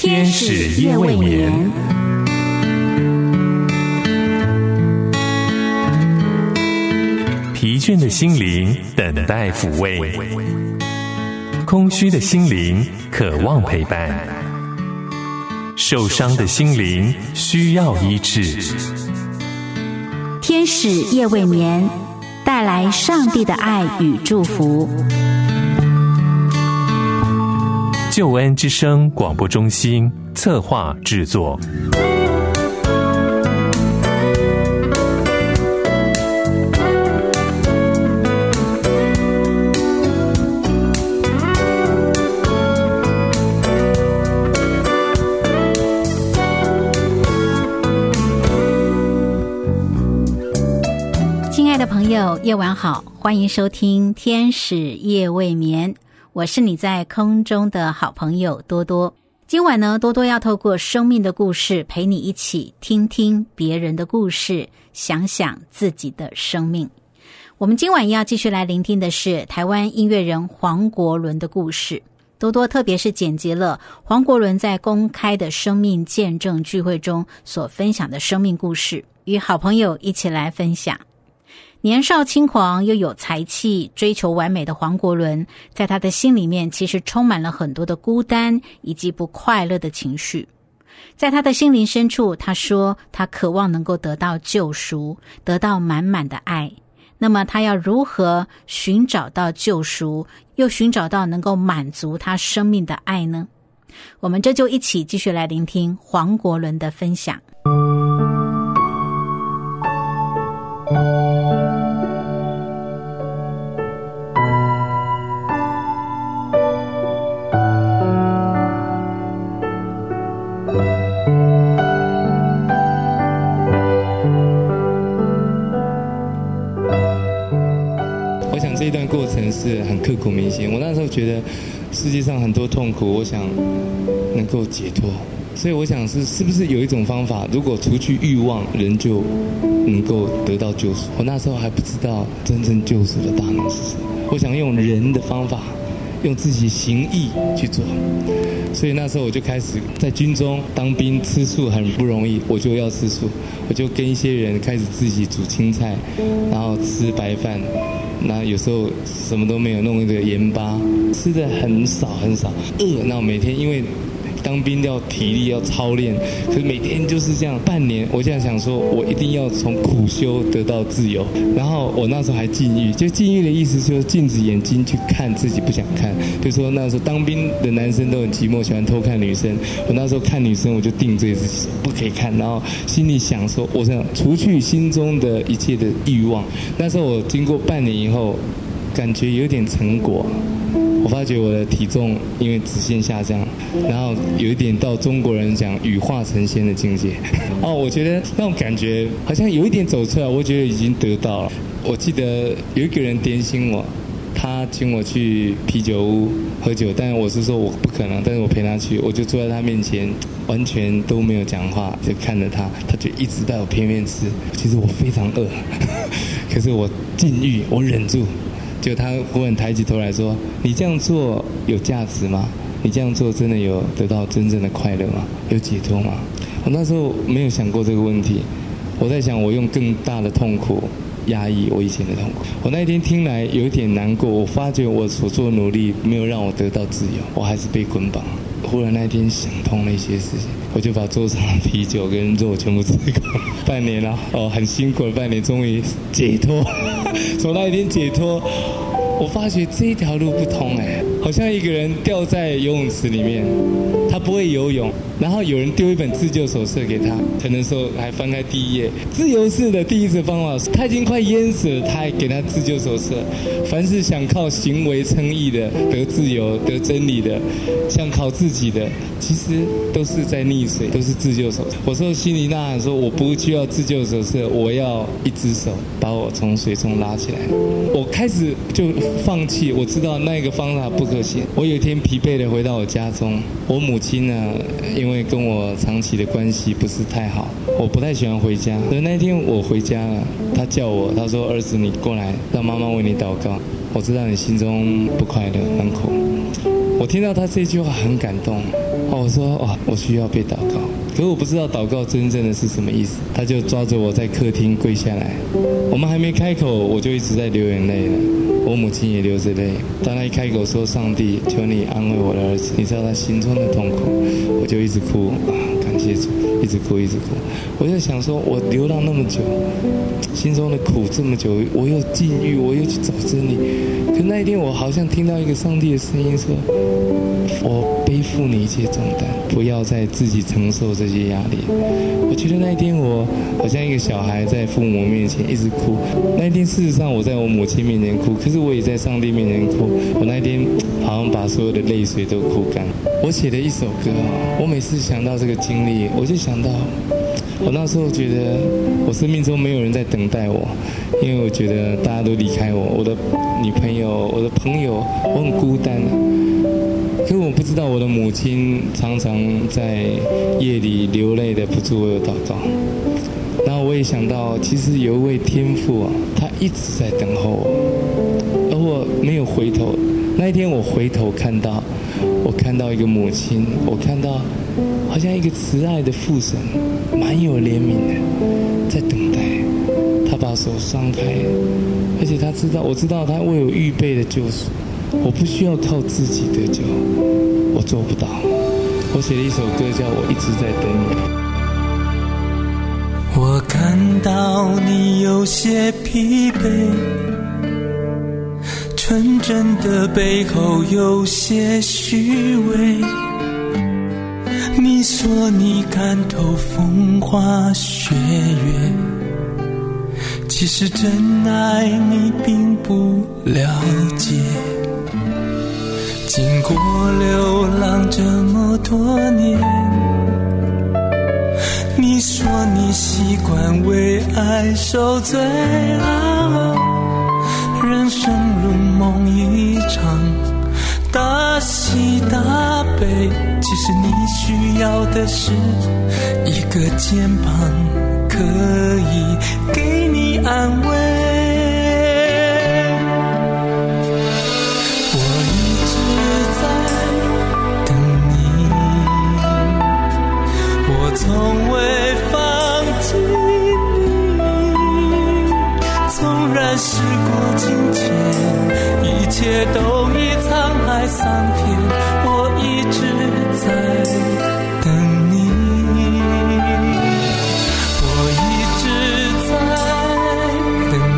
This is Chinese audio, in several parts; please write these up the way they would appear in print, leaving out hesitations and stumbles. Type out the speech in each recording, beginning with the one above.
天使夜未眠。疲倦的心灵等待抚慰，空虚的心灵渴望陪伴，受伤的心灵需要医治。 天使夜未眠，带来上帝的爱与祝福。 救恩之声广播中心策划制作。 亲爱的朋友，夜晚好，欢迎收听天使夜未眠，我是你在空中的好朋友多多。今晚呢，多多要透过生命的故事陪你一起听听别人的故事，想想自己的生命。我们今晚要继续来聆听的是台湾音乐人黄国伦的故事。多多特别是剪辑了黄国伦在公开的生命见证聚会中所分享的生命故事，与好朋友一起来分享。年少轻狂又有才气，追求完美的黄国伦，在他的心里面其实充满了很多的孤单以及不快乐的情绪。在他的心灵深处，他说他渴望能够得到救赎，得到满满的爱。那么他要如何寻找到救赎，又寻找到能够满足他生命的爱呢？我们这就一起继续来聆听黄国伦的分享。 这一段过程是很刻骨铭心。我那时候觉得世界上很多痛苦，我想能够解脱，所以我想是不是有一种方法，如果除去欲望，人就能够得到救赎。我那时候还不知道真正救赎的大能是什么，我想用人的方法，用自己行义去做。所以那时候我就开始在军中当兵，吃素很不容易，我就要吃素，我就跟一些人开始自己煮青菜，然后吃白饭。那有时候什么都没有，弄一个盐巴，吃的很少很少，饿。那每天因为当兵要体力要操练，可是每天就是这样半年。我现在想说，我一定要从苦修得到自由。然后我那时候还禁欲，就禁欲的意思就是禁止眼睛去看自己不想看。比如说那时候当兵的男生都很寂寞，喜欢偷看女生。我那时候看女生，我就定罪自己不可以看，然后心里想说，我想除去心中的一切的欲望。那时候我经过半年以后，感觉有点成果。我发觉我的体重因为直线下降，然后有一点到中国人讲羽化成仙的境界。我觉得那种感觉好像有一点走出来，我觉得已经得到了。我记得有一个人点醒我，他请我去啤酒屋喝酒，但我是说我不可能，但是我陪他去，我就坐在他面前，完全都没有讲话，就看着他，他就一直带我片面吃。其实我非常饿，可是我禁欲，我忍住。就他忽然抬起头来说：“你这样做有价值吗？你这样做真的有得到真正的快乐吗？有解脱吗？”我那时候没有想过这个问题，我在想我用更大的痛苦压抑我以前的痛苦。我那一天听来有一点难过，我发觉我所做的努力没有让我得到自由，我还是被捆绑。忽然那一天想通了一些事情，我就把桌上的啤酒跟肉全部吃光。半年了，很辛苦的半年，终于解脱。从那一天解脱，我发觉这一条路不通好像一个人掉在游泳池里面，他不会游泳，然后有人丢一本自救手册给他，可能说还翻开第一页，自由式的第一次方法，他已经快淹死了，他还给他自救手册。凡是想靠行为称义的，得自由得真理的，想靠自己的，其实都是在溺水，都是自救手册。我说心里呐喊说，我不需要自救手册，我要一只手把我从水中拉起来。我开始就放弃，我知道那个方法不可行。我有一天疲惫的回到我家中，我母亲呢，因为跟我长期的关系不是太好，我不太喜欢回家。所以那天我回家了，她叫我，她说：“儿子，你过来，让妈妈为你祷告。我知道你心中不快乐，很苦。”我听到她这句话很感动， 我说我需要被祷告，可是我不知道祷告真正的是什么意思。他就抓着我在客厅跪下来，我们还没开口，我就一直在流眼泪了。我母亲也流着泪。当他一开口说：“上帝，求你安慰我的儿子，你知道他心中的痛苦。”我就一直哭感谢主，一直哭。我就想说，我流浪那么久，心中的苦这么久，我又禁欲，我又去找真理。可那一天，我好像听到一个上帝的声音说：“我背负你一切重担，不要再自己承受这些压力。”我觉得那一天我好像一个小孩在父母面前一直哭。那一天事实上我在我母亲面前哭，可是我也在上帝面前哭。我那一天好像把所有的泪水都哭干。我写了一首歌我每次想到这个经历，我就想到我那时候觉得我生命中没有人在等待我，因为我觉得大家都离开我，我的女朋友，我的朋友，我很孤单。可是我不知道我的母亲常常在夜里流泪的不住为我祷告。然后我也想到，其实有一位天父他一直在等候我，而我没有回头。那一天我回头看到一个母亲，我看到好像一个慈爱的父神，蛮有怜悯的，在等待。他把手张开，而且我知道他为我预备的救赎。我不需要靠自己得救，我做不到。我写了一首歌叫《我一直在等你》。 我看到你有些疲惫，纯真的背后有些虚伪。你说你看透风花雪月，其实真爱你并不了解。经过流浪这么多年，你说你习惯为爱受罪熬，人生如梦一场，大喜大悲。其实你需要的是一个肩膀，可以给你安慰。从未放弃你，纵然时过境迁，一切都已沧海桑田，我一直在等你，我一直在等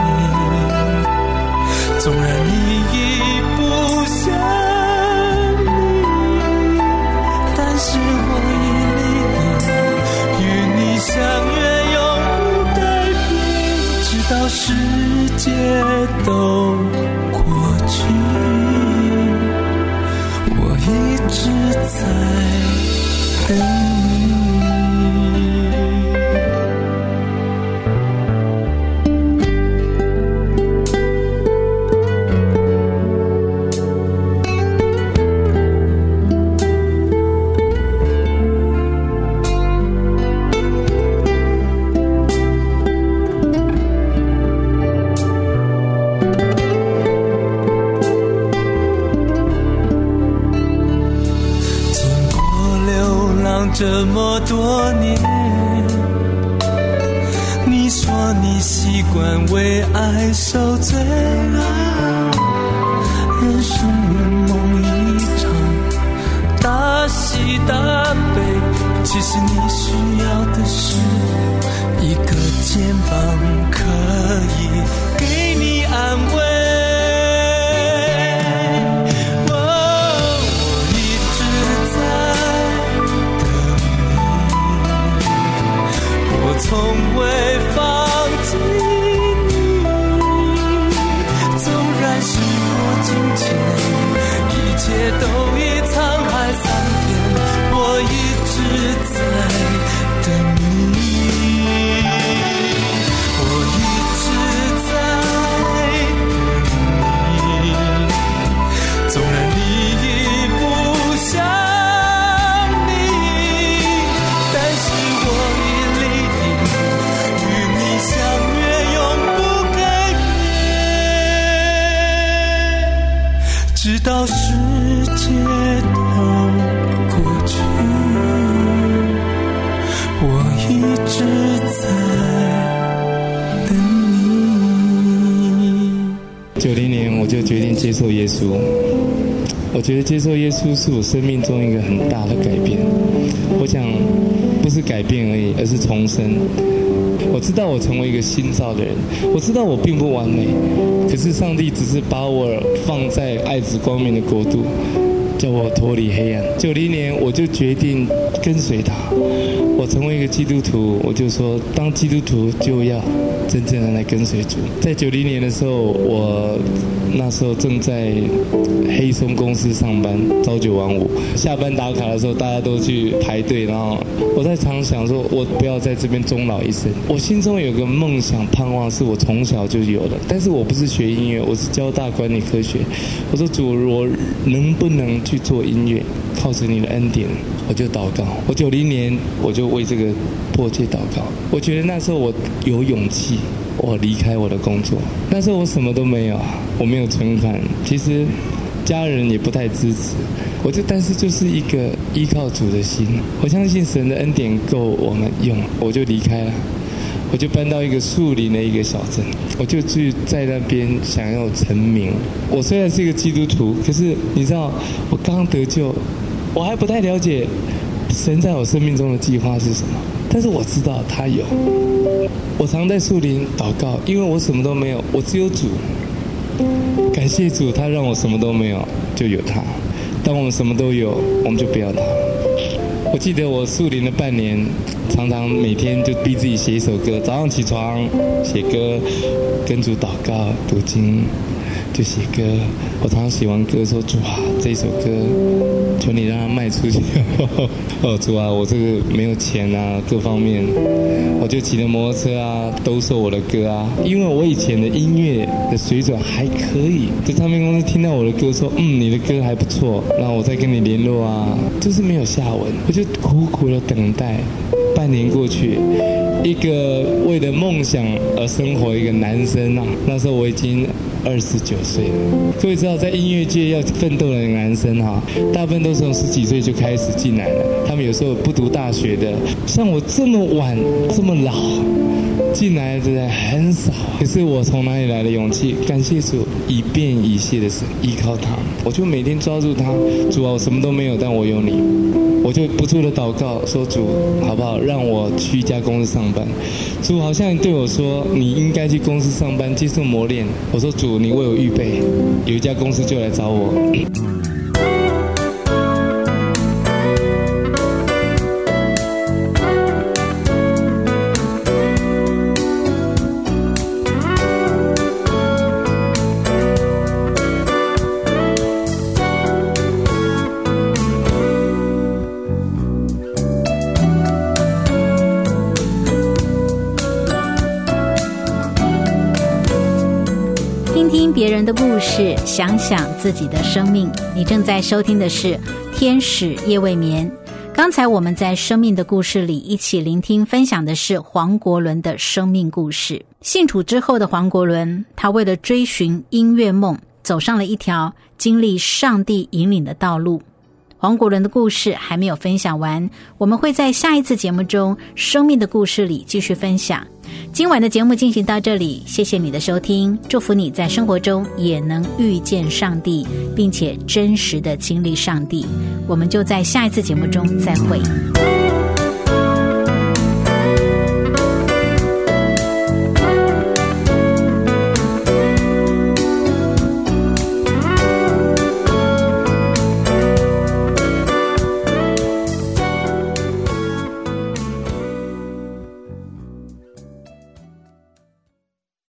你，纵然你已不想你，但是我相约永不改变，直到世界都过去，我一直在等你。这么多年，你说你习惯为爱受罪熬，人生如梦一场，大喜大悲。其实你需要的是一个肩膀，可以给你安慰。从未放弃你，纵然时过境迁，一切都已沧海桑田，我一直在等你，我一直在等你，纵然你已不想你，但是我已只在等你。 90年我就决定接受耶稣，我觉得接受耶稣是我生命中一个很大的改变。我想不是改变而已，而是重生。我知道我成为一个新造的人，我知道我并不完美，可是上帝只是把我放在爱子光明的国度，叫我脱离黑暗。90年我就决定跟随他，我成为一个基督徒，我就说当基督徒就要真正的来跟随主。在90年的时候，我那时候正在黑松公司上班，朝9晚5，下班打卡的时候大家都去排队，然后我在常想说我不要在这边终老一生。我心中有个梦想盼望是我从小就有的，但是我不是学音乐，我是交大管理科学。我说主，我能不能去做音乐，靠着你的恩典。我就祷告，我90年我就为这个迫切祷告。我觉得那时候我有勇气，我离开我的工作。那时候我什么都没有，我没有存款，其实家人也不太支持。但是就是一个依靠主的心，我相信神的恩典够我们用，我就离开了。我就搬到一个树林的一个小镇，我就去在那边想要成名。我虽然是一个基督徒，可是你知道我刚得救，我还不太了解神在我生命中的计划是什么，但是我知道他有。我常在树林祷告，因为我什么都没有，我只有主。感谢主，他让我什么都没有，就有他。当我们什么都有，我们就不要他。我记得我树林了半年，常常每天就逼自己写一首歌，早上起床写歌，跟主祷告读经，就写歌。我常常写完歌说，主啊，这首歌求你让它卖出去。哦，主啊，我这个没有钱啊，各方面，我就骑着摩托车啊兜售我的歌啊，因为我以前的音乐的水准还可以，这唱片公司听到我的歌说，你的歌还不错，然后我再跟你联络啊，就是没有下文。我就苦苦的等待，半年过去，一个为了梦想而生活一个男生啊，那时候我已经29岁了。各位知道，在音乐界要奋斗的男生哈，大部分都是从10几岁就开始进来了。他们有时候不读大学的，像我这么晚这么老进来的人很少。可是我从哪里来的勇气？感谢主，以便以谢的神，依靠他，我就每天抓住他。主啊，我什么都没有，但我有你。我就不住的祷告说，主好不好让我去一家公司上班。主好像对我说，你应该去公司上班接受磨练。我说，主你为我预备，有一家公司就来找我。 听别人的故事，想想自己的生命。你正在收听的是天使夜未眠。刚才我们在生命的故事里一起聆听分享的是黄国伦的生命故事。信主之后的黄国伦，他为了追寻音乐梦，走上了一条经历上帝引领的道路。黄国伦的故事还没有分享完，我们会在下一次节目中生命的故事里继续分享。今晚的节目进行到这里，谢谢你的收听，祝福你在生活中也能遇见上帝，并且真实的经历上帝。我们就在下一次节目中再会。